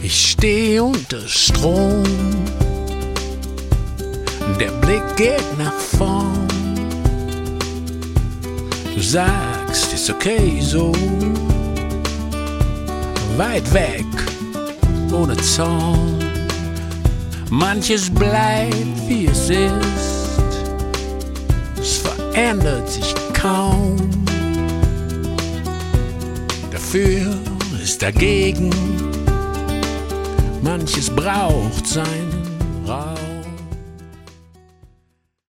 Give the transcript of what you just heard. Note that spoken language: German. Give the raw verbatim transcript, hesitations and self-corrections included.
Ich steh unter Strom, der Blick geht nach vorn. Du sagst, ist okay so, weit weg, ohne Zorn. Manches bleibt wie es ist, es verändert sich kaum. Dafür ist dagegen, manches braucht seinen Raum.